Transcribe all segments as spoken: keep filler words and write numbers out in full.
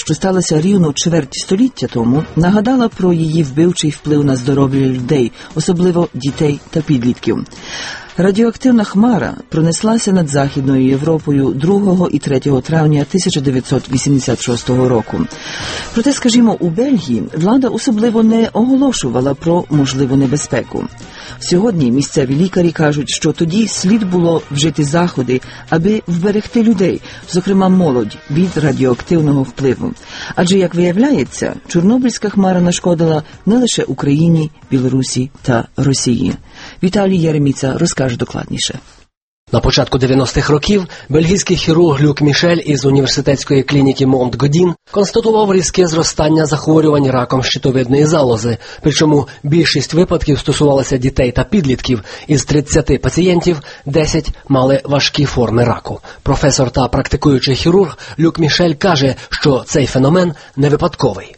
що сталася рівно чверть століття тому, нагадала про її вбивчий вплив на здоров'я людей, особливо дітей та підлітків. Радіоактивна хмара пронеслася над Західною Європою другого і третього травня тисяча дев'ятсот вісімдесят шостого року. Проте, скажімо, у Бельгії влада особливо не оголошувала про можливу небезпеку. Сьогодні місцеві лікарі кажуть, що тоді слід було вжити заходи, аби вберегти людей, зокрема молодь, від радіоактивного впливу. Адже, як виявляється, Чорнобильська хмара нашкодила не лише Україні, Білорусі та Росії. Віталій Єреміца розкаже докладніше. На початку дев'яностих років бельгійський хірург Люк Мішель із університетської клініки Монт-Годін констатував різке зростання захворювань раком щитовидної залози. Причому більшість випадків стосувалася дітей та підлітків. Із тридцяти пацієнтів десять мали важкі форми раку. Професор та практикуючий хірург Люк Мішель каже, що цей феномен не випадковий.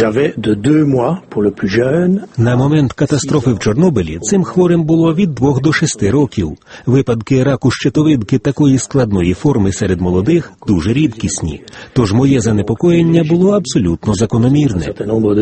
На момент катастрофи в Чорнобилі цим хворим було від двох до шести років. Випадки раку щитовидки такої складної форми серед молодих дуже рідкісні. Тож моє занепокоєння було абсолютно закономірне.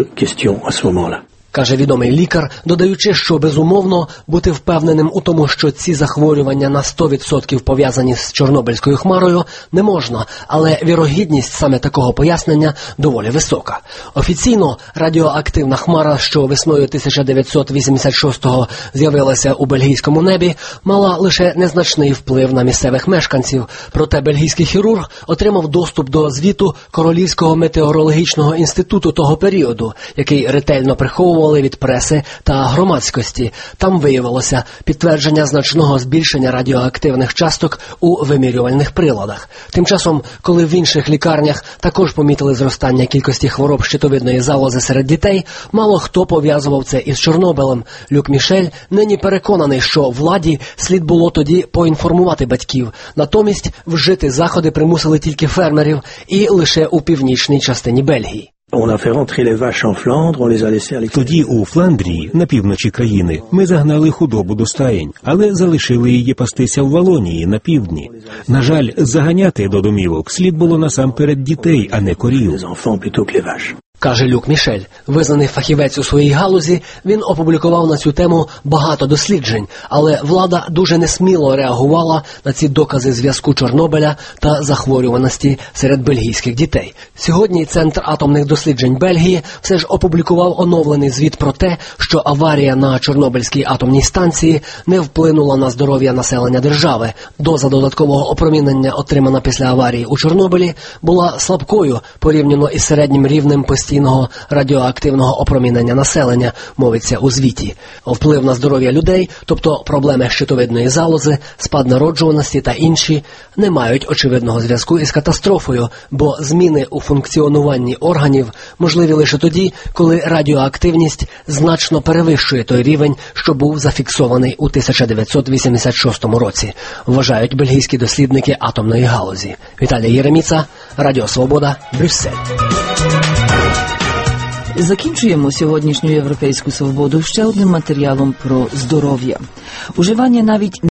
Каже відомий лікар, додаючи, що безумовно бути впевненим у тому, що ці захворювання на сто відсотків пов'язані з Чорнобильською хмарою, не можна, але вірогідність саме такого пояснення доволі висока. Офіційно радіоактивна хмара, що весною тисяча дев'ятсот вісімдесят шостого з'явилася у бельгійському небі, мала лише незначний вплив на місцевих мешканців. Проте бельгійський хірург отримав доступ до звіту Королівського метеорологічного інституту того періоду, який ретельно приховував від преси та громадськості. Там виявилося підтвердження значного збільшення радіоактивних часток у вимірювальних приладах. Тим часом, коли в інших лікарнях також помітили зростання кількості хвороб щитовидної залози серед дітей, мало хто пов'язував це із Чорнобилем. Люк Мішель нині переконаний, що владі слід було тоді поінформувати батьків. Натомість вжити заходи примусили тільки фермерів і лише у північній частині Бельгії. Тоді у Фландрії, на півночі країни, ми загнали худобу до стаєнь, але залишили її пастися в Валонії, на півдні. На жаль, заганяти до домівок слід було насамперед дітей, а не корів. Каже Люк Мішель. Визнаний фахівець у своїй галузі, він опублікував на цю тему багато досліджень, але влада дуже несміло реагувала на ці докази зв'язку Чорнобиля та захворюваності серед бельгійських дітей. Сьогодні Центр атомних досліджень Бельгії все ж опублікував оновлений звіт про те, що аварія на Чорнобильській атомній станції не вплинула на здоров'я населення держави. Доза додаткового опромінення, отримана після аварії у Чорнобилі, була слабкою порівняно із середнім рівнем постійного постійного радіоактивного опромінення населення, мовиться у звіті. Вплив на здоров'я людей, тобто проблеми щитовидної залози, спад народжуваності та інші, не мають очевидного зв'язку із катастрофою, бо зміни у функціонуванні органів можливі лише тоді, коли радіоактивність значно перевищує той рівень, що був зафіксований у тисяча дев'ятсот вісімдесят шостому році, вважають бельгійські дослідники атомної галузі. Віталій Єреміца, Радіо Свобода, Брюссель. Закінчуємо сьогоднішню європейську свободу ще одним матеріалом про здоров'я. Уживання навіть